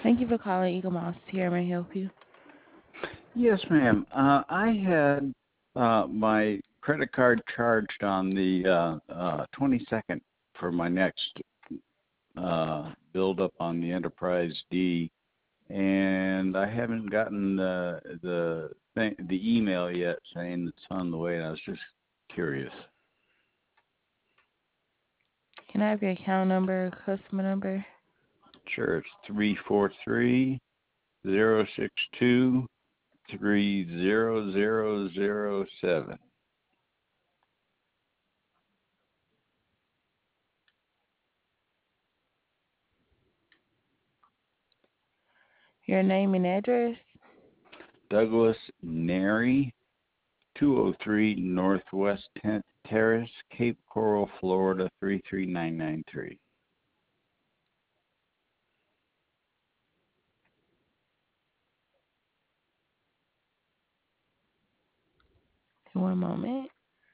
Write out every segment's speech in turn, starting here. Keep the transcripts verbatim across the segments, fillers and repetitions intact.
Thank you for calling Eagle Mouse. Here, may I help you? Yes, ma'am. Uh, I had uh, my credit card charged on the uh, uh, twenty-second for my next uh, build up on the Enterprise D, and I haven't gotten the the thing, the email yet saying it's on the way. And I was just curious. Can I have your account number, customer number? Sure, it's three four three zero six two three zero zero zero seven. Your name and address? Douglas Neri, two oh three Northwest tenth Terrace, Cape Coral, Florida, three three nine nine three. One moment.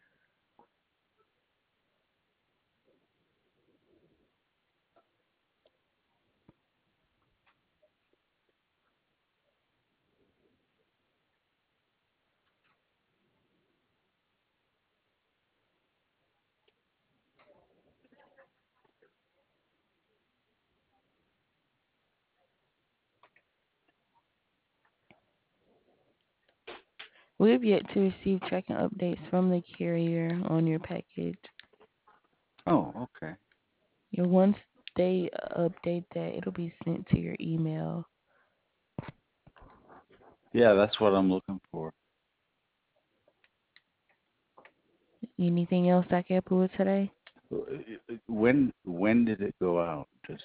We have yet to receive tracking updates from the carrier on your package. Oh, okay. Your once they update that, it'll be sent to your email. Yeah, that's what I'm looking for. Anything else I can help you with today? When when did it go out? Just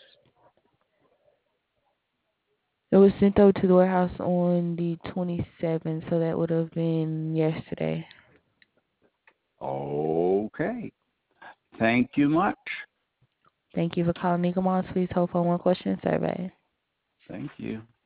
It was sent over to the warehouse on the twenty-seventh, so that would have been yesterday. okay. Thank you much. Thank you for calling Eagle Mouse. Please hold for one question survey. Thank you.